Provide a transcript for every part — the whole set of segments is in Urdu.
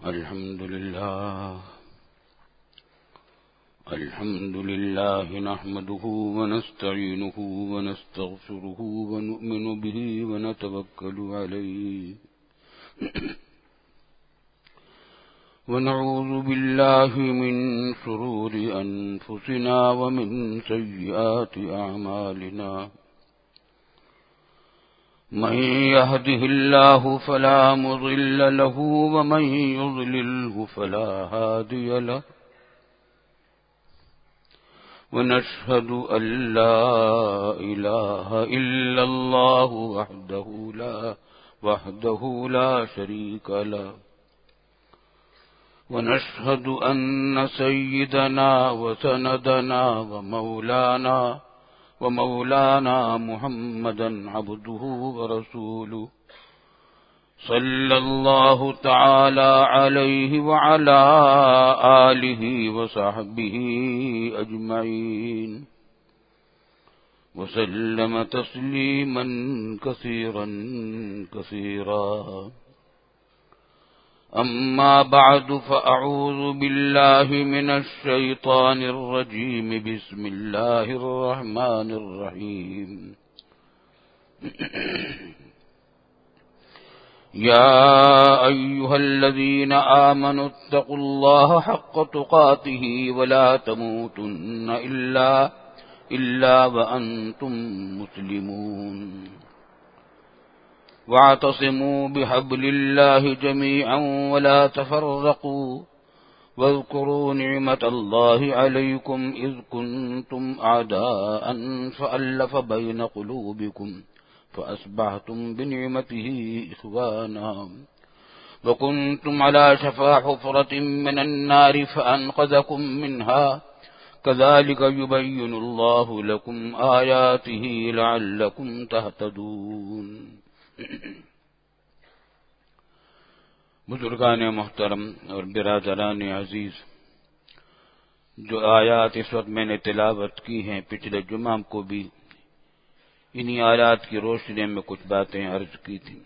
الحمد لله نحمده ونستعينه ونستغفره ونؤمن به ونتوكل عليه ونعوذ بالله من شرور أنفسنا ومن سيئات أعمالنا من يهده الله فلا مضل له ومن يضلله فلا هادي له ونشهد أن لا إله إلا الله وحده لا شريك له ونشهد أن سيدنا وسندنا ومولانا محمدا عبده ورسوله صلى الله تعالى عليه وعلى آله وصحبه أجمعين وسلم تسليما كثيرا كثيرا أما بعد فأعوذ بالله من الشيطان الرجيم بسم الله الرحمن الرحيم يا أيها الذين آمنوا اتقوا الله حق تقاته ولا تموتن إلا وأنتم مسلمون واعتصموا بحبل الله جميعا ولا تفرقوا واذكروا نعمة الله عليكم إذ كنتم أعداء فألف بين قلوبكم فأصبحتم بنعمته إخوانا وكنتم على شفا حفرة من النار فأنقذكم منها كذلك يبين الله لكم آياته لعلكم تهتدون. بزرگان محترم اور برادران عزیز، جو آیات اس وقت میں نے تلاوت کی ہیں پچھلے جمعہ کو بھی انہی آیات کی روشنی میں کچھ باتیں عرض کی تھیں.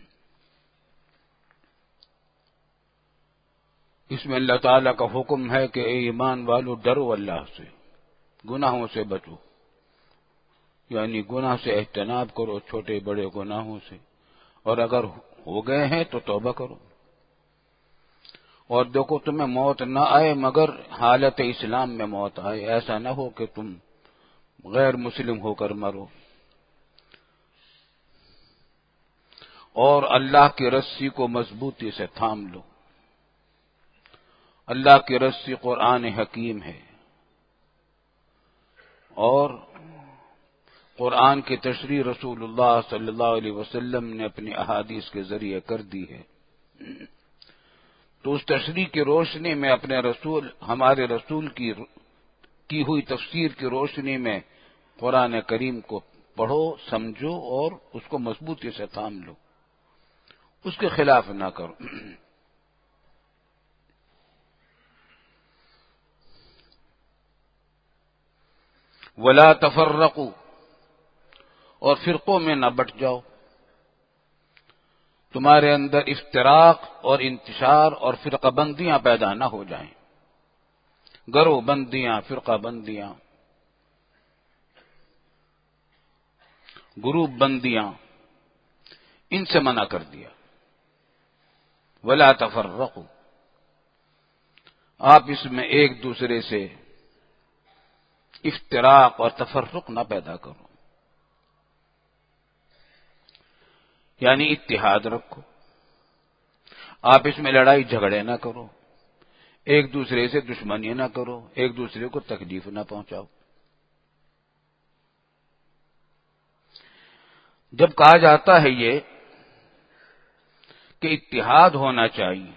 اس میں اللہ تعالیٰ کا حکم ہے کہ اے ایمان والو ڈرو اللہ سے، گناہوں سے بچو، یعنی گناہ سے اجتناب کرو، چھوٹے بڑے گناہوں سے، اور اگر ہو گئے ہیں تو توبہ کرو. اور دیکھو تمہیں موت نہ آئے مگر حالت اسلام میں موت آئے، ایسا نہ ہو کہ تم غیر مسلم ہو کر مرو. اور اللہ کی رسی کو مضبوطی سے تھام لو. اللہ کی رسی قرآن حکیم ہے، اور قرآن کی تشریح رسول اللہ صلی اللہ علیہ وسلم نے اپنی احادیث کے ذریعے کر دی ہے. تو اس تشریح کی روشنی میں ہمارے رسول کی ہوئی تفسیر کی روشنی میں قرآن کریم کو پڑھو، سمجھو اور اس کو مضبوطی سے تھام لو، اس کے خلاف نہ کرو. ولا تفرقوا، اور فرقوں میں نہ بٹ جاؤ، تمہارے اندر افتراق اور انتشار اور فرقہ بندیاں پیدا نہ ہو جائیں. گروہ بندیاں، فرقہ بندیاں، گروپ بندیاں، ان سے منع کر دیا. ولا تفرقوا، آپ اس میں ایک دوسرے سے افتراق اور تفرق نہ پیدا کرو، یعنی اتحاد رکھو. آپ اس میں لڑائی جھگڑے نہ کرو، ایک دوسرے سے دشمنی نہ کرو، ایک دوسرے کو تکلیف نہ پہنچاؤ. جب کہا جاتا ہے یہ کہ اتحاد ہونا چاہیے،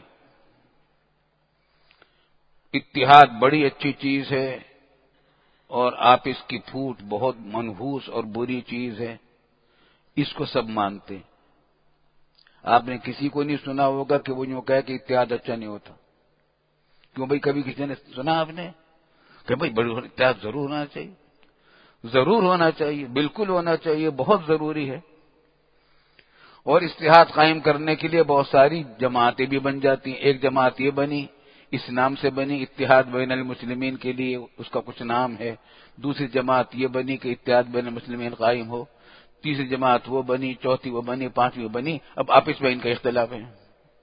اتحاد بڑی اچھی چیز ہے، اور آپس کی پھوٹ بہت منحوس اور بری چیز ہے، اس کو سب مانتے. آپ نے کسی کو نہیں سنا ہوگا کہ وہ یوں کہے کہ اتحاد اچھا نہیں ہوتا. کیوں بھائی؟ کبھی کسی نے سنا آپ نے کہ بھائی بڑی اتحاد ضرور ہونا چاہیے؟ ضرور ہونا چاہیے، بالکل ہونا چاہیے، بہت ضروری ہے. اور اتحاد قائم کرنے کے لیے بہت ساری جماعتیں بھی بن جاتی ہیں. ایک جماعت یہ بنی، اس نام سے بنی، اتحاد بین المسلمین کے لیے اس کا کچھ نام ہے. دوسری جماعت یہ بنی کہ اتحاد بین المسلمین قائم ہو. تیسری جماعت وہ بنی، چوتھی وہ بنی، پانچویں وہ بنی. اب آپس میں ان کا اختلاف ہے.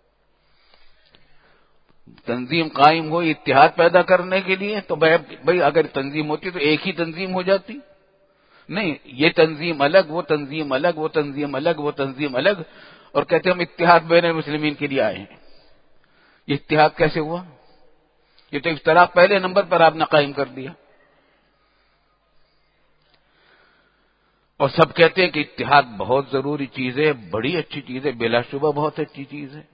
تنظیم قائم ہو اتحاد پیدا کرنے کے لیے تو بھائی اگر تنظیم ہوتی تو ایک ہی تنظیم ہو جاتی. نہیں، یہ تنظیم الگ، وہ تنظیم الگ، وہ تنظیم الگ، وہ تنظیم الگ، اور کہتے ہیں ہم اتحاد بین المسلمین کے لیے آئے ہیں. یہ اتحاد کیسے ہوا؟ یہ تو اختلاف پہلے نمبر پر آپ نے قائم کر دیا. اور سب کہتے ہیں کہ اتحاد بہت ضروری چیز ہے، بڑی اچھی چیز ہے، بلا شبہ بہت اچھی چیز ہے.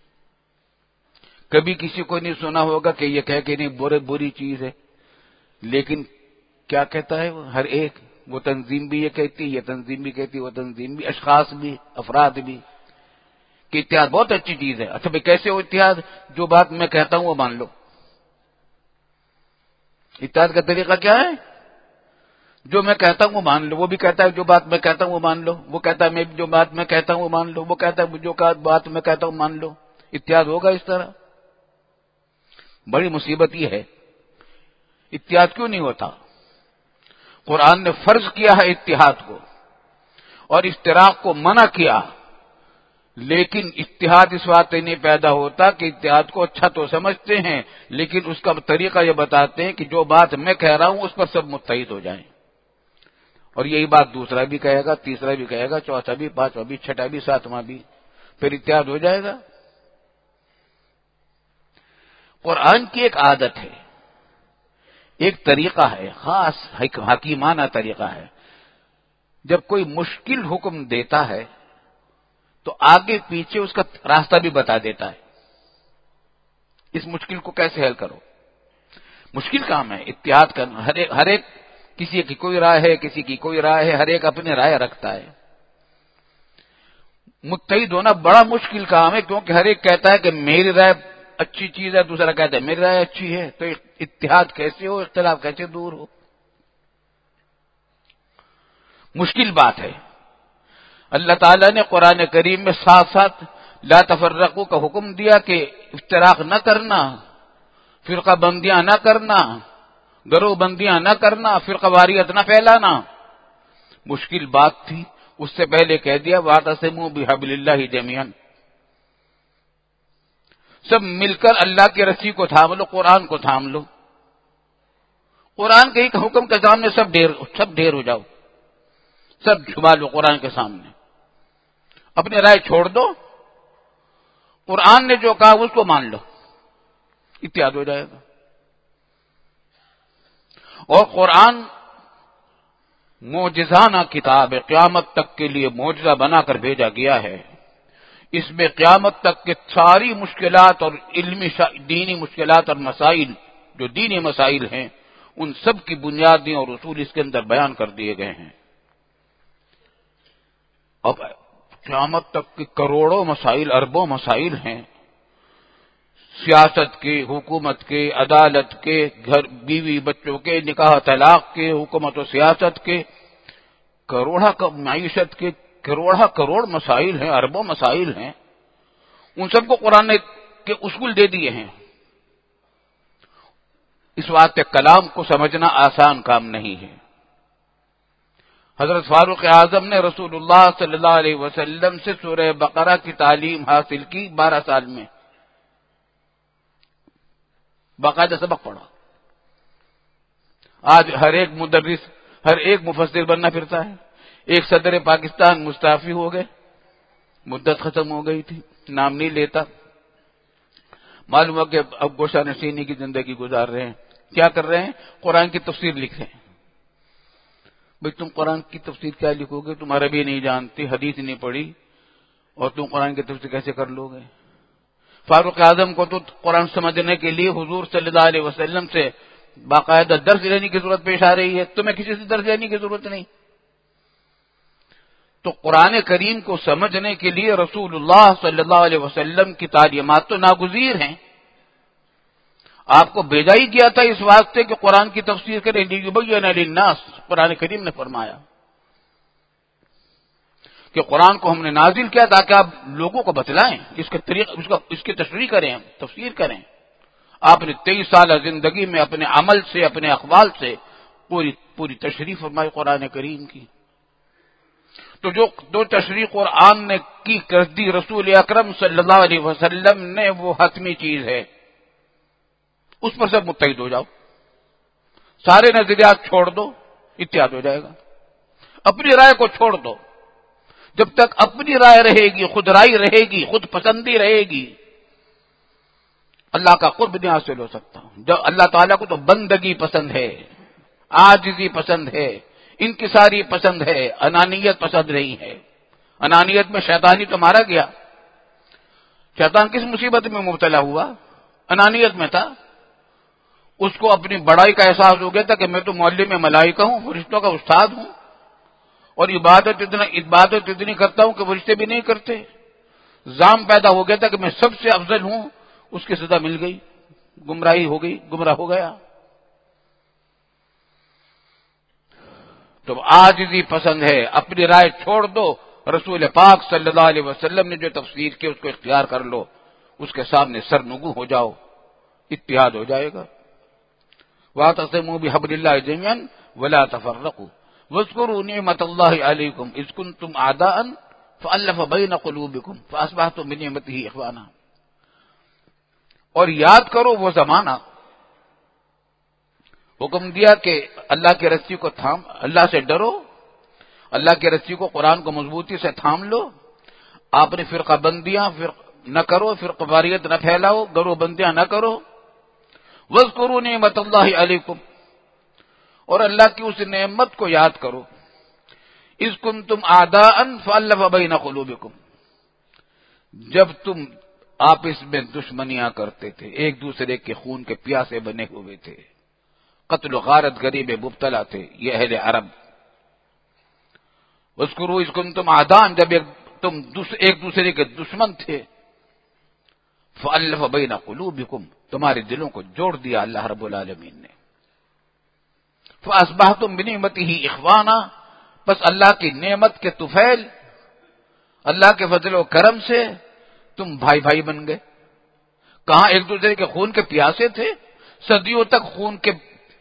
کبھی کسی کو نہیں سنا ہوگا کہ یہ کہہ کہ نہیں بری چیز ہے، لیکن کیا کہتا ہے ہر ایک؟ وہ تنظیم بھی یہ کہتی، یہ تنظیم بھی کہتی، وہ تنظیم بھی، اشخاص بھی، افراد بھی، کہ اتحاد بہت اچھی چیز ہے. اچھا بھائی کیسے ہو اتحاد؟ جو بات میں کہتا ہوں وہ مان لو. اتحاد کا طریقہ کیا ہے؟ جو میں کہتا ہوں وہ مان لو. وہ بھی کہتا ہے جو بات میں کہتا ہوں وہ مان لو. وہ کہتا ہے میں جو بات میں کہتا ہوں وہ مان لو. وہ کہتا ہے جو بات میں کہتا ہوں مان لو. اتحاد ہوگا اس طرح؟ بڑی مصیبت یہ ہے. اتحاد کیوں نہیں ہوتا؟ قرآن نے فرض کیا ہے اتحاد کو اور افتراق کو منع کیا، لیکن اتحاد اس بات سے نہیں پیدا ہوتا کہ اتحاد کو اچھا تو سمجھتے ہیں، لیکن اس کا طریقہ یہ بتاتے ہیں کہ جو بات میں کہہ رہا ہوں اس پر سب متحد ہو جائیں. اور یہی بات دوسرا بھی کہے گا، تیسرا بھی کہے گا، چوتھا بھی، پانچواں بھی، چھٹا بھی، ساتواں بھی، پھر اتحاد ہو جائے گا. قرآن کی ایک عادت ہے، ایک طریقہ ہے، خاص حکیمانہ طریقہ ہے. جب کوئی مشکل حکم دیتا ہے تو آگے پیچھے اس کا راستہ بھی بتا دیتا ہے. اس مشکل کو کیسے حل کرو؟ مشکل کام ہے اتحاد کرنا. ہر ایک کسی کی کوئی رائے ہے، کسی کی کوئی رائے ہے، ہر ایک اپنی رائے رکھتا ہے. متحد ہونا بڑا مشکل کام ہے، کیونکہ ہر ایک کہتا ہے کہ میری رائے اچھی چیز ہے، دوسرا کہتا ہے میری رائے اچھی ہے. تو اتحاد کیسے ہو، اختلاف کیسے دور ہو؟ مشکل بات ہے. اللہ تعالیٰ نے قرآن کریم میں ساتھ ساتھ لا تفرقوا کا حکم دیا کہ افتراق نہ کرنا، فرقہ بندیاں نہ کرنا، گروہ بندیاں نہ کرنا، فرقہ واریت نہ پھیلانا. مشکل بات تھی. اس سے پہلے کہہ دیا واعتصموا بحبل اللہ جمیعا، سب مل کر اللہ کی رسی کو تھام لو، قرآن کو تھام لو. قرآن کے ایک حکم کے سامنے سب ڈھیر ہو جاؤ، سب جھما لو قرآن کے سامنے. اپنی رائے چھوڑ دو، قرآن نے جو کہا اس کو مان لو، اتحاد ہو جائے گا. اور قرآن معجزانہ کتاب ہے، قیامت تک کے لیے معجزہ بنا کر بھیجا گیا ہے. اس میں قیامت تک کے ساری مشکلات اور علمی دینی مشکلات اور مسائل، جو دینی مسائل ہیں، ان سب کی بنیادیں اور اصول اس کے اندر بیان کر دیے گئے ہیں. اب قیامت تک کے کروڑوں مسائل، اربوں مسائل ہیں، سیاست کے، حکومت کے، عدالت کے، گھر بیوی بچوں کے، نکاح طلاق کے، حکومت و سیاست کے، معیشت کے کروڑ مسائل ہیں، اربوں مسائل ہیں. ان سب کو قرآن نے کے اصول دے دیے ہیں. اس واسطے کلام کو سمجھنا آسان کام نہیں ہے. حضرت فاروق اعظم نے رسول اللہ صلی اللہ علیہ وسلم سے سورہ بقرہ کی تعلیم حاصل کی 12 سال میں، باقاعدہ سبق پڑھا. آج ہر ایک مدرس، ہر ایک مفسر بننا پھرتا ہے. ایک صدر پاکستان مستعفی ہو گئے، مدت ختم ہو گئی تھی، نام نہیں لیتا. معلوم ہو کہ اب گوشہ نشینی کی زندگی گزار رہے ہیں. کیا کر رہے ہیں؟ قرآن کی تفسیر لکھ رہے ہیں. بھئی تم قرآن کی تفسیر کیا لکھو گے؟ تم عربی نہیں جانتے، حدیث نہیں پڑھی، اور تم قرآن کی تفسیر کیسے کر لو گے؟ فاروق اعظم کو تو قرآن سمجھنے کے لیے حضور صلی اللہ علیہ وسلم سے باقاعدہ درس لینے کی ضرورت پیش آ رہی ہے. تمہیں کسی سے درس لینے کی ضرورت نہیں. تو قرآن کریم کو سمجھنے کے لیے رسول اللہ صلی اللہ علیہ وسلم کی تعلیمات تو ناگزیر ہیں. آپ کو بھیجا ہی کیا تھا اس واسطے کہ قرآن کی تفسیر کریں، لیبین للناس، قرآن کریم نے فرمایا. کہ قرآن کو ہم نے نازل کیا تاکہ آپ لوگوں کو بتلائیں، اس کے طریقے اس کی تشریح کریں، تفسیر کریں۔ آپ نے 23 سالہ زندگی میں اپنے عمل سے، اپنے اقوال سے پوری تشریح فرمائی قرآن کریم کی۔ تو جو تشریح قرآن نے کی کر دی رسول اکرم صلی اللہ علیہ وسلم نے، وہ حتمی چیز ہے، اس پر سب متحد ہو جاؤ، سارے نظریات چھوڑ دو، اتحاد ہو جائے گا۔ اپنی رائے کو چھوڑ دو، جب تک اپنی رائے رہے گی، خود رائے رہے گی، خود پسندی رہے گی، اللہ کا قرب نہیں حاصل ہو سکتا۔ جب اللہ تعالیٰ کو تو بندگی پسند ہے، عاجزی پسند ہے، انکساری پسند ہے، انانیت پسند نہیں ہے۔ انانیت میں شیطانی تو مارا گیا، شیطان کس مصیبت میں مبتلا ہوا؟ انانیت میں تھا۔ اس کو اپنی بڑائی کا احساس ہو گیا تھا کہ میں تو معلم ملائکہ ہوں، فرشتوں کا استاد ہوں، اور عبادت اتنی کرتا ہوں کہ فرشتے بھی نہیں کرتے۔ زام پیدا ہو گیا تھا کہ میں سب سے افضل ہوں، اس کی سزا مل گئی، گمراہی ہو گئی، گمراہ ہو گیا۔ تو عاجزی پسند ہے، اپنی رائے چھوڑ دو، رسول پاک صلی اللہ علیہ وسلم نے جو تفسیر کی اس کو اختیار کر لو، اس کے سامنے سرنگو ہو جاؤ، اتحاد ہو جائے گا۔ وَاعْتَصِمُوا بِحَبْلِ اللَّهِ جَمِيعًا وَلَا تَفَرَّقُوا وَاذْكُرُوا نِعْمَةَ اللَّهِ عَلَيْكُمْ إِذْ كُنتُمْ أَعْدَاءً فَأَلَّفَ بَيْنَ قُلُوبِكُمْ فَأَصْبَحْتُمْ بِنِعْمَتِهِ إِخْوَانًا۔ اور یاد کرو وہ زمانہ، حکم دیا کہ اللہ کی رسی کو اللہ سے ڈرو، اللہ کی رسی کو، قرآن کو مضبوطی سے تھام لو۔ آپ نے فرقہ بندیاں نہ کرو، فرقہ واریت نہ پھیلاؤ، گروہ بندیاں نہ کرو۔ وَاذْكُرُوا نِعْمَةَ اللَّهِ عَلَيْكُمْ، اور اللہ کی اس نعمت کو یاد کرو، اِذْ كُنتُمْ أَعْدَاءً فَأَلَّفَ بَيْنَ قُلُوبِكُمْ، جب تم آپس میں دشمنیاں کرتے تھے، ایک دوسرے کے خون کے پیاسے بنے ہوئے تھے، قتل و غارت گری میں مبتلا تھے یہ اہل عرب۔ وَاذْكُرُوا إِذْ كُنتُمْ أَعْدَاءً، جب تم ایک دوسرے کے دشمن تھے، فَأَلَّفَ بَيْنَ قُلُوبِكُمْ، تمہارے دلوں کو جوڑ دیا اللہ رب العالمین نے۔ فَأَصْبَحْتُمْ بِنِعْمَتِهِ إِخْوَانًا، بس اللہ کی نعمت کے طفیل، اللہ کے فضل و کرم سے تم بھائی بھائی بن گئے۔ کہاں ایک دوسرے کے خون کے پیاسے تھے، صدیوں تک خون کے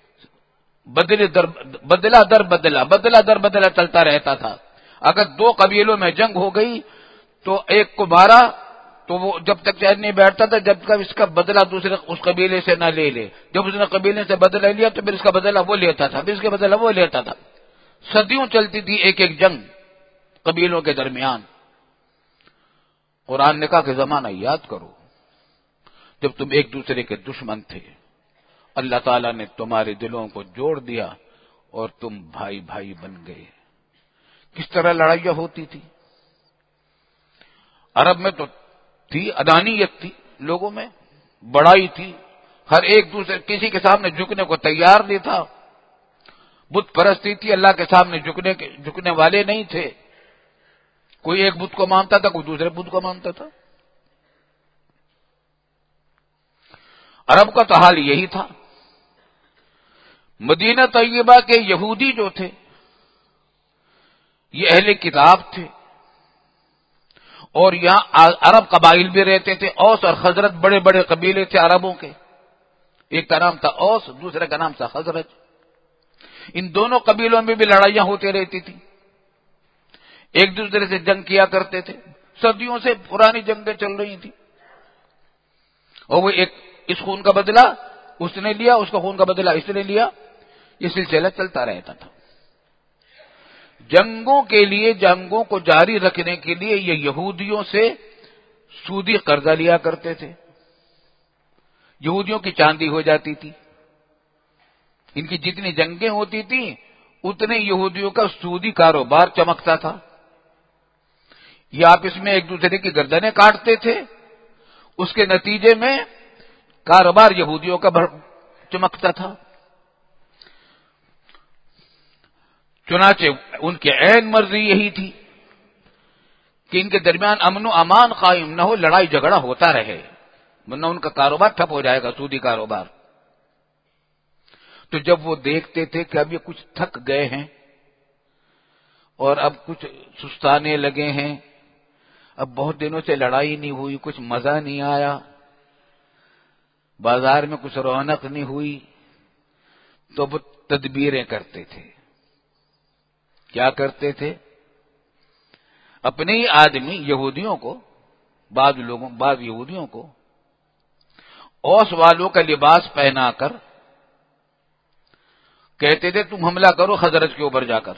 بدلہ در بدلہ چلتا رہتا تھا۔ اگر دو قبیلوں میں جنگ ہو گئی تو ایک کو مارا تو وہ جب تک چین نہیں بیٹھتا تھا جب تک اس کا بدلہ دوسرے اس قبیلے سے نہ لے لے۔ جب اس نے قبیلے سے بدلہ لیا تو پھر اس کا بدلہ وہ لیتا تھا، پھر اس کا بدلہ وہ لیتا تھا۔ صدیوں چلتی تھی ایک ایک جنگ قبیلوں کے درمیان۔ قرآن نے کہا کہ زمانہ یاد کرو جب تم ایک دوسرے کے دشمن تھے، اللہ تعالیٰ نے تمہارے دلوں کو جوڑ دیا اور تم بھائی بھائی بن گئے۔ کس طرح لڑائیاں ہوتی تھی عرب میں؟ تو تھی انانیت، تھی لوگوں میں بڑائی تھی، ہر ایک دوسرے کسی کے سامنے جھکنے کو تیار نہیں تھا، بت پرستی تھی، اللہ کے سامنے جھکنے والے نہیں تھے۔ کوئی ایک بت کو مانتا تھا، کوئی دوسرے بت کو مانتا تھا۔ عرب کا تو حال یہی تھا۔ مدینہ طیبہ کے یہودی جو تھے یہ اہل کتاب تھے، اور یہاں عرب قبائل بھی رہتے تھے، اوس اور خزرج بڑے بڑے قبیلے تھے عربوں کے، ایک کا نام تھا اوس، دوسرے کا نام تھا خزرج۔ ان دونوں قبیلوں میں بھی لڑائیاں ہوتی رہتی تھی، ایک دوسرے سے جنگ کیا کرتے تھے، صدیوں سے پرانی جنگیں چل رہی تھیں، اور وہ ایک اس خون کا بدلہ اس نے لیا، اس کا خون کا بدلہ اس نے لیا، یہ سلسلہ چلتا رہتا تھا۔ جنگوں کے لیے، جنگوں کو جاری رکھنے کے لیے یہ یہودیوں سے سودی قرضہ لیا کرتے تھے، یہودیوں کی چاندی ہو جاتی تھی، ان کی جتنی جنگیں ہوتی تھیں اتنے یہودیوں کا سودی کاروبار چمکتا تھا، یہ آپس میں ایک دوسرے کی گردنیں کاٹتے تھے، اس کے نتیجے میں کاروبار یہودیوں کا چمکتا تھا۔ چنانچہ ان کی عین مرضی یہی تھی کہ ان کے درمیان امن و امان قائم نہ ہو، لڑائی جھگڑا ہوتا رہے، ورنہ ان کا کاروبار ٹھپ ہو جائے گا، سودی کاروبار۔ تو جب وہ دیکھتے تھے کہ اب یہ کچھ تھک گئے ہیں اور اب کچھ سستانے لگے ہیں، اب بہت دنوں سے لڑائی نہیں ہوئی، کچھ مزہ نہیں آیا، بازار میں کچھ رونق نہیں ہوئی، تو وہ تدبیریں کرتے تھے۔ کیا کرتے تھے؟ اپنے ہی آدمی یہودیوں کو، بعض یہودیوں کو اوس والوں کا لباس پہنا کر کہتے تھے تم حملہ کرو خزرج کے اوپر جا کر۔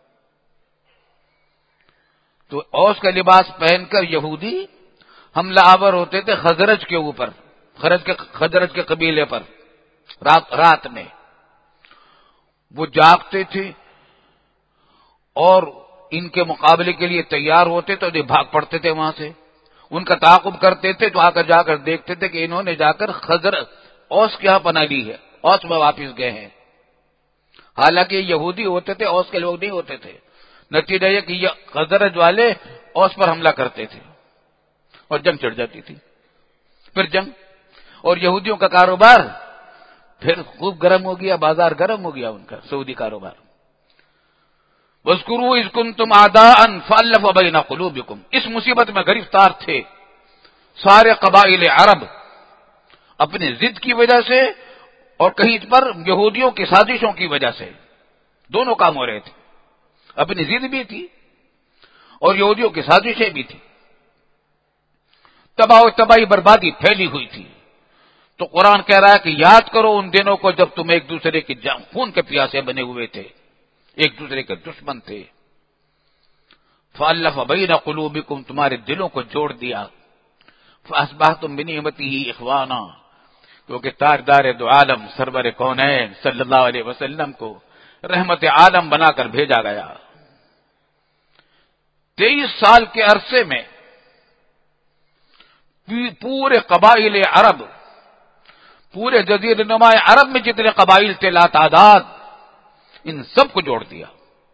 تو اوس کا لباس پہن کر یہودی حملہ آور ہوتے تھے خزرج کے اوپر، خزرج کے قبیلے پر۔ رات میں وہ جاگتے تھے اور ان کے مقابلے کے لیے تیار ہوتے تو بھاگ پڑتے تھے وہاں سے، ان کا تعاقب کرتے تھے تو جا کر دیکھتے تھے کہ انہوں نے جا کر اوس کے یہاں پناہ لی ہے، اوس میں واپس گئے ہیں۔ حالانکہ یہ یہودی ہوتے تھے، اوس کے لوگ نہیں ہوتے تھے۔ نتیجہ یہ کہ یہ خزرج والے اوس پر حملہ کرتے تھے اور جنگ چڑھ جاتی تھی، پھر جنگ، اور یہودیوں کا کاروبار پھر خوب گرم ہو گیا، بازار گرم ہو گیا ان کا سعودی کاروبار۔ وَاذْكُرُوا إِذْ كُنتُمْ أَعْدَاءً فَأَلَّفَ بَيْنَ قُلُوبِكُمْ، اس مصیبت میں گرفتار تھے سارے قبائل عرب اپنی ضد کی وجہ سے اور کہیں پر یہودیوں کی سازشوں کی وجہ سے، دونوں کام ہو رہے تھے، اپنی ضد بھی تھی اور یہودیوں کی سازشیں بھی تھی، تباہی بربادی پھیلی ہوئی تھی۔ تو قرآن کہہ رہا ہے کہ یاد کرو ان دنوں کو جب تم ایک دوسرے کے خون کے پیاسے بنے ہوئے تھے، ایک دوسرے کے دشمن تھے۔ فَأَلَّفَ بَيْنَ قُلُوبِكُمْ، تمہارے دلوں کو جوڑ دیا۔ فَأَصْبَحْتُمْ بِنِعْمَتِهِ إِخْوَانًا، کیونکہ تاجدار دو عالم سرور کونین صلی اللہ علیہ وسلم کو رحمت عالم بنا کر بھیجا گیا۔ 23 سال کے عرصے میں پورے قبائل عرب، پورے جزیرہ نما عرب میں جتنے قبائل تھے لاتعداد، ان سب کو جوڑ دیا۔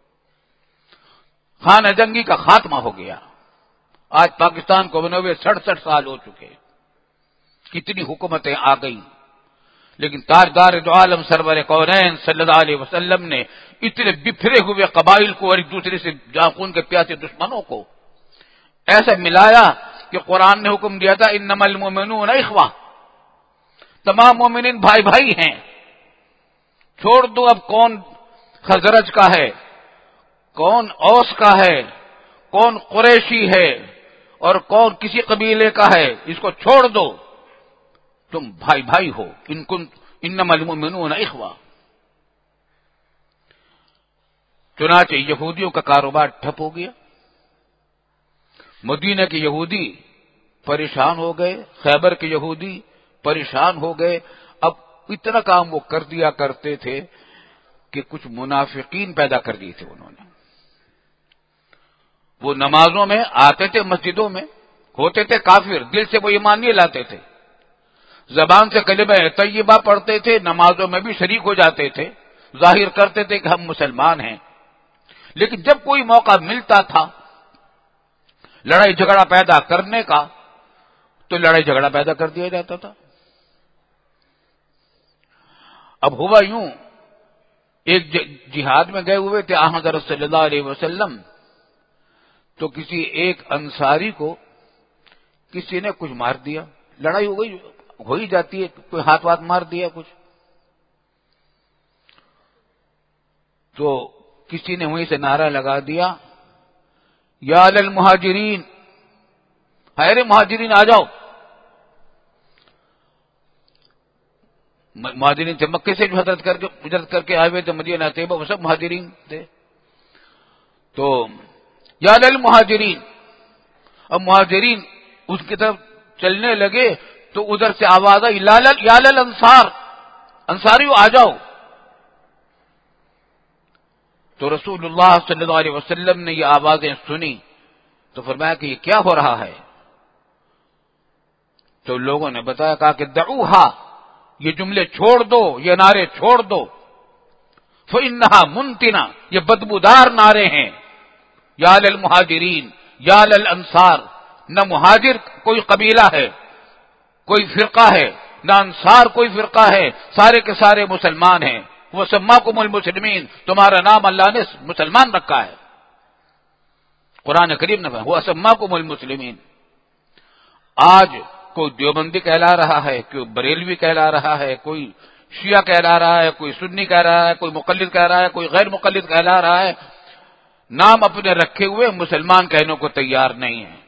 خانہ جنگی کا خاتمہ ہو گیا۔ آج پاکستان کو بنے ہوئے 67 سال ہو چکے، کتنی حکومتیں آ گئی، لیکن تاجدار دو عالم سرور کونین صلی اللہ علیہ وسلم نے اتنے بکھرے ہوئے قبائل کو اور ایک دوسرے سے خون کے پیاسے دشمنوں کو ایسا ملایا کہ قرآن نے حکم دیا تھا انما المؤمنون اخوہ، تمام مومنین بھائی بھائی ہیں۔ چھوڑ دو اب کون خزرج کا ہے، کون اوس کا ہے، کون قریشی ہے اور کون کسی قبیلے کا ہے، اس کو چھوڑ دو، تم بھائی بھائی ہو، انما المؤمنون اخوہ۔ چنانچہ یہودیوں کا کاروبار ٹھپ ہو گیا، مدینہ کے یہودی پریشان ہو گئے، خیبر کے یہودی پریشان ہو گئے۔ اب اتنا کام وہ کر دیا کرتے تھے کہ کچھ منافقین پیدا کر دیے تھے انہوں نے۔ وہ نمازوں میں آتے تھے، مسجدوں میں ہوتے تھے کافر، دل سے وہ ایمان نہیں لاتے تھے، زبان سے کلمہ طیبہ پڑھتے تھے، نمازوں میں بھی شریک ہو جاتے تھے، ظاہر کرتے تھے کہ ہم مسلمان ہیں، لیکن جب کوئی موقع ملتا تھا لڑائی جھگڑا پیدا کرنے کا تو لڑائی جھگڑا پیدا کر دیا جاتا تھا۔ اب ہوا یوں، ایک جہاد میں گئے ہوئے تھے حضرت صلی اللہ علیہ وسلم، تو کسی ایک انصاری کو کسی نے کچھ مار دیا، لڑائی ہو ہی جاتی ہے، کوئی ہاتھ واتھ مار دیا کچھ، تو کسی نے وہیں سے نعرہ لگا دیا یا للمہاجرین، اے مہاجرین آ جاؤ۔ مہاجرین تھے مکے سے جو ہجرت کر کے آئے ہوئے تھے مدینہ طیبہ، وہ سب مہاجرین تھے۔ تو یا للمہاجرین، اب مہاجرین اس کی طرف چلنے لگے تو ادھر سے آواز آئی یا للانصار، انصاریوں آ جاؤ۔ تو رسول اللہ صلی اللہ علیہ وسلم نے یہ آوازیں سنی تو فرمایا کہ یہ کیا ہو رہا ہے؟ تو لوگوں نے بتایا، کہا کہ دعوہا، یہ جملے چھوڑ دو، یہ نعرے چھوڑ دو، فإنہا منتنا، یہ بدبودار نعرے ہیں۔ یا للمہاجرین، یا للانصار، نہ مہاجر کوئی قبیلہ ہے، کوئی فرقہ ہے، نہ انصار کوئی فرقہ ہے، سارے کے سارے مسلمان ہیں۔ وہ سماکم المسلمین، تمہارا نام اللہ نے مسلمان رکھا ہے۔ قرآن کریم نے وہ اسماکم المسلمین. آج کوئی دیوبندی کہلا رہا ہے، کوئی بریلوی کہلا رہا ہے، کوئی شیعہ کہلا رہا ہے، کوئی سنی کہہ رہا ہے، کوئی مقلد کہہ رہا ہے، کوئی غیر مقلد کہلا رہا ہے. نام اپنے رکھے ہوئے مسلمان کہنے کو تیار نہیں ہے.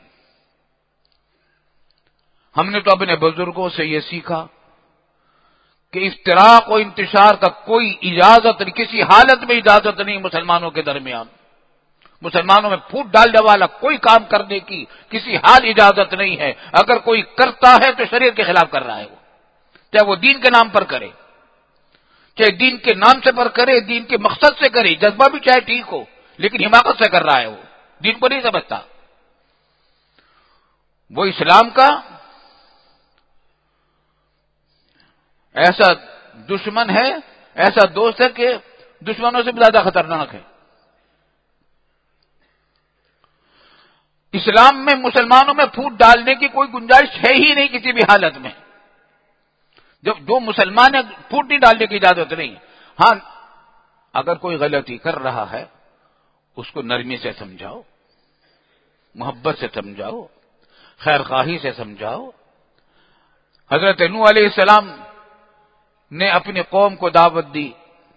ہم نے تو اپنے بزرگوں سے یہ سیکھا کہ افتراق و انتشار کا کوئی اجازت نہیں، کسی حالت میں اجازت نہیں مسلمانوں کے درمیان. مسلمانوں میں پھوٹ ڈالنے والا کوئی کام کرنے کی کسی حال اجازت نہیں ہے. اگر کوئی کرتا ہے تو شریعت کے خلاف کر رہا ہے، وہ چاہے وہ دین کے نام پر کرے، چاہے دین کے نام سے پر کرے، دین کے مقصد سے کرے، جذبہ بھی چاہے ٹھیک ہو، لیکن حماقت سے کر رہا ہے، وہ دین کو نہیں سمجھتا. وہ اسلام کا ایسا دشمن ہے، ایسا دوست ہے کہ دشمنوں سے بھی زیادہ خطرناک ہے. اسلام میں مسلمانوں میں پھوٹ ڈالنے کی کوئی گنجائش ہے ہی نہیں کسی بھی حالت میں. جب جو مسلمان ہے پھوٹ نہیں ڈالنے کی اجازت نہیں. ہاں اگر کوئی غلطی کر رہا ہے اس کو نرمی سے سمجھاؤ، محبت سے سمجھاؤ، خیر خواہی سے سمجھاؤ. حضرت نوح علیہ السلام نے اپنی قوم کو دعوت دی،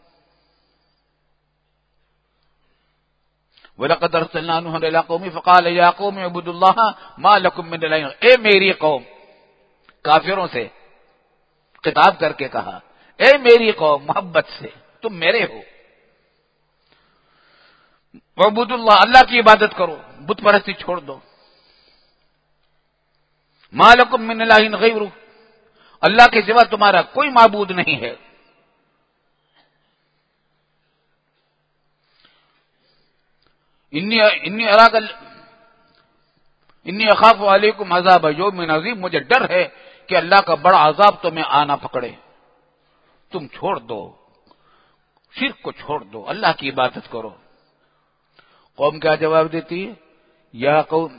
وَلَقَدْ أَرْسَلْنَا نُوحًا إِلَىٰ قَوْمِهِ فَقَالَ يَا قَوْمِ اعْبُدُوا اللَّهَ مَا لَكُم مِّنْ إِلَٰهٍ غَيْرُهُ. اے میری قوم، کافروں سے خطاب کر کے کہا، اے میری قوم، محبت سے تم میرے ہو. وَاعْبُدُوا اللَّهَ، اللہ کی عبادت کرو، بت پرستی چھوڑ دو. مَا لَكُم مِّنْ إِلَٰهٍ غَيْرُهُ، اللہ کے سوا تمہارا کوئی معبود نہیں ہے. انی اخاف علیکم عذاب یوم عظیم، مجھے ڈر ہے کہ اللہ کا بڑا عذاب تمہیں آنا پکڑے. تم چھوڑ دو، شرک کو چھوڑ دو، اللہ کی عبادت کرو. قوم کیا جواب دیتی ہے؟ یا قوم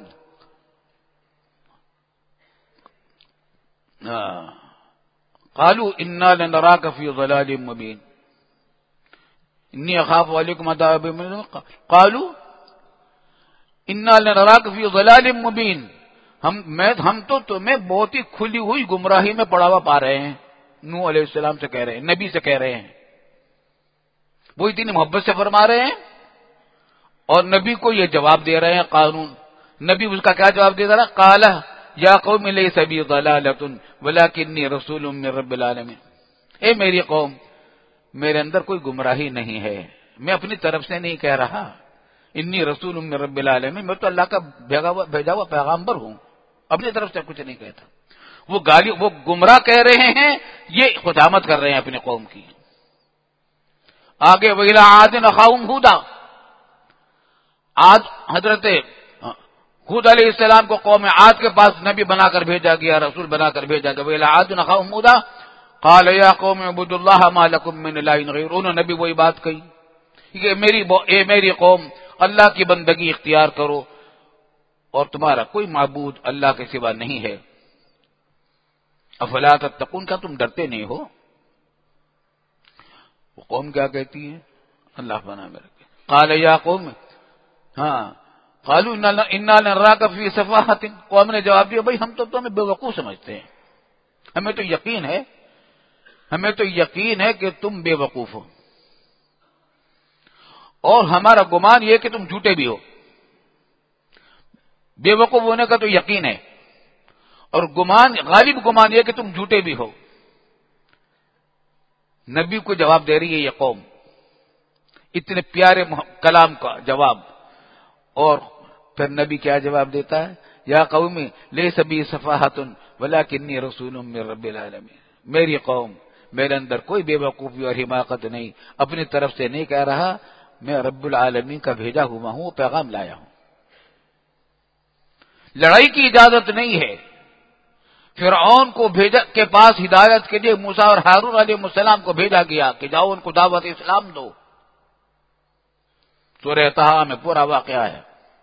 قالوا انا لنراک فی ضلال مبین. انی اخاف علیکم عذاب یوم عظیم قالوا انا لنراک فی ضلال مبین. ہم تو تمہیں بہت ہی کھلی ہوئی گمراہی میں پڑا ہوا پا رہے ہیں. نوح علیہ السلام سے کہہ رہے ہیں، نبی سے کہہ رہے ہیں. وہ اتنی محبت سے فرما رہے ہیں اور نبی کو یہ جواب دے رہے ہیں. قانون نبی اس کا کیا جواب دے رہا ہے؟ قال یا قوم لیس بی ضلالۃ ولکنی رسول من رب العالمین. اے میری قوم، میرے اندر کوئی گمراہی نہیں ہے، میں اپنی طرف سے نہیں کہہ رہا. انی رسول من رب العالمین، میں تو اللہ کا بھیجا ہوا پیغامبر ہوں، اپنی طرف سے کچھ نہیں کہتا. وہ گمراہ کہہ رہے ہیں، یہ خدامت کر رہے ہیں اپنی قوم کی. آگے وَإِلَىٰ عَادٍ أَخَاهُمْ هُودًا، عاد حضرت ہود علیہ السلام کو قوم عاد کے پاس نبی بنا کر بھیجا گیا، رسول بنا کر بھیجا گیا. وَإِلَىٰ عَادٍ أَخَاهُمْ هُودًا قَالَ يَا قَوْمِ اعْبُدُوا اللَّهَ مَا لَكُم مِّنْ إِلَٰهٍ غَيْرُهُ. انہوں نے بھی وہی بات کہی کہ اے میری قوم، اللہ کی بندگی اختیار کرو اور تمہارا کوئی معبود اللہ کے سوا نہیں ہے. افلا تتقون، کیا تم ڈرتے نہیں ہو؟ وہ قوم کیا کہتی ہے؟ اللہ بنا میرے قال یا قوم، ہاں قالوا انا لنراک فی سفاہۃ. قوم نے جواب دیا، بھائی ہم تو تمہیں بے وقوف سمجھتے ہیں، ہمیں تو یقین ہے کہ تم بے وقوف ہو، اور ہمارا گمان یہ کہ تم جھوٹے بھی ہو. بے وقوف ہونے کا تو یقین ہے، اور غالب گمان یہ کہ تم جھوٹے بھی ہو. نبی کو جواب دے رہی ہے یہ قوم، اتنے پیارے کلام کا جواب. اور پھر نبی کیا جواب دیتا ہے؟ یا قوم لیس بی سفاہۃ ولکنی رسول من رب العالمین. میری قوم، میرے اندر کوئی بے وقوفی اور حماقت نہیں، اپنی طرف سے نہیں کہہ رہا، میں رب العالمین کا بھیجا ہوا ہوں، پیغام لایا ہوں. لڑائی کی اجازت نہیں ہے. فرعون کو بھیجا کے پاس ہدایت کے لیے موسیٰ اور ہارون علیہ السلام کو بھیجا گیا کہ جاؤ ان کو دعوت اسلام دو. سورہ طٰہٰ میں پورا واقعہ ہے.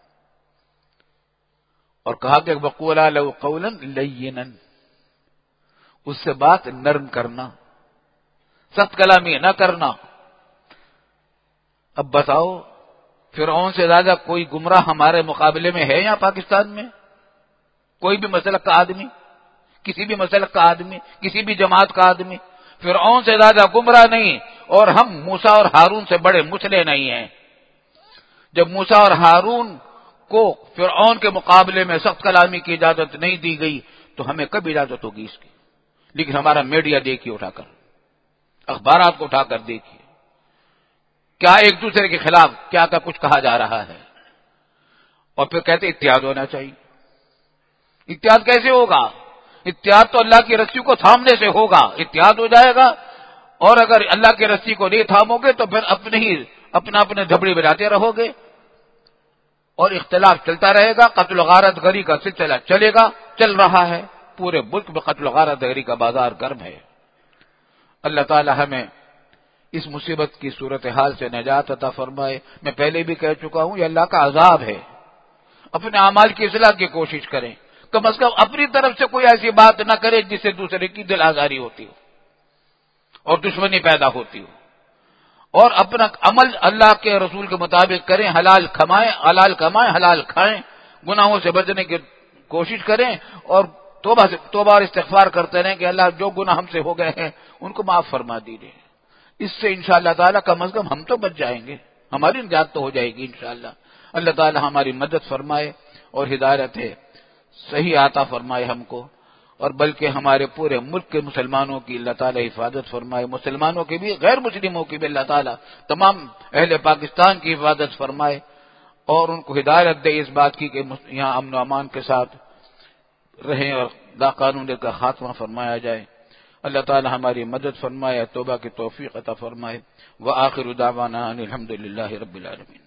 اور کہا کہ وَقُولَا لَهُ قَوْلًا لَيِّنًا، اس سے بات نرم کرنا، سخت کلامی نہ کرنا. اب بتاؤ فرعون سے زیادہ کوئی گمراہ ہمارے مقابلے میں ہے یہاں پاکستان میں؟ کوئی بھی مسلک کا آدمی، کسی بھی مسلک کا آدمی، کسی بھی جماعت کا آدمی فرعون سے زیادہ گمراہ نہیں، اور ہم موسیٰ اور ہارون سے بڑے مسلح نہیں ہیں۔ جب موسیٰ اور ہارون کو فرعون کے مقابلے میں سخت کلامی کی اجازت نہیں دی گئی تو ہمیں کب اجازت ہوگی اس کی؟ لیکن ہمارا میڈیا دیکھیے اٹھا کر، اخبارات کو اٹھا کر دیکھیے، کیا ایک دوسرے کے خلاف کیا کچھ کہا جا رہا ہے، اور پھر کہتے اتحاد ہونا چاہیے۔ اتحاد کیسے ہوگا؟ اتحاد تو اللہ کی رسی کو تھامنے سے ہوگا، اتحاد ہو جائے گا۔ اور اگر اللہ کی رسی کو نہیں تھامو گے تو پھر اپنے دھبڑی بجاتے رہو گے، اور اختلاف چلتا رہے گا، قتل و غارت گری کا سلسلہ چل رہا ہے، پورے ملک میں قتل و غارت گری کا بازار گرم ہے۔ اللہ تعالی ہمیں اس مصیبت کی صورتحال سے نجات عطا فرمائے۔ میں پہلے بھی کہہ چکا ہوں، یہ اللہ کا عذاب ہے۔ اپنے اعمال کی اصلاح کی کوشش کریں، کم از کم اپنی طرف سے کوئی ایسی بات نہ کرے جس سے دوسرے کی دل آزاری ہوتی ہو اور دشمنی پیدا ہوتی ہو، اور اپنا عمل اللہ کے رسول کے مطابق کریں، حلال کمائیں حلال کھائیں، گناہوں سے بچنے کی کوشش کریں، اور توبہ اور استغفار کرتے رہیں کہ اللہ جو گناہ ہم سے ہو گئے ہیں ان کو معاف فرما دیجیے۔ اس سے انشاءاللہ تعالی کم از کم ہم تو بچ جائیں گے، ہماری نجات تو ہو جائے گی انشاءاللہ۔ اللہ تعالی ہماری مدد فرمائے اور ہدایت صحیح عطا فرمائے ہم کو، اور بلکہ ہمارے پورے ملک کے مسلمانوں کی اللہ تعالی حفاظت فرمائے، مسلمانوں کی بھی، غیر مسلموں کی بھی اللہ تعالی تمام اہل پاکستان کی حفاظت فرمائے، اور ان کو ہدایت دے اس بات کی کہ یہاں امن و امان کے ساتھ رہیں اور لا قانون کا خاتمہ فرمایا جائے۔ اللہ تعالی ہماری مدد فرمائے، توبہ کی توفیق عطا فرمائے۔ وآخر دعوانا ان الحمد للہ رب العالمین۔